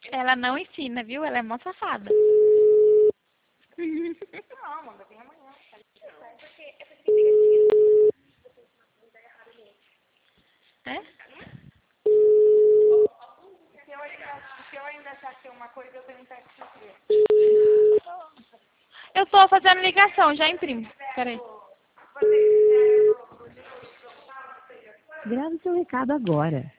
Ela não ensina, viu? Ela é mó safada. Não, manda vir amanhã. É? Se eu ainda achar que é uma coisa, eu tenho que escrever. Eu tô fazendo ligação, já imprimo. Peraí. Grave seu recado agora.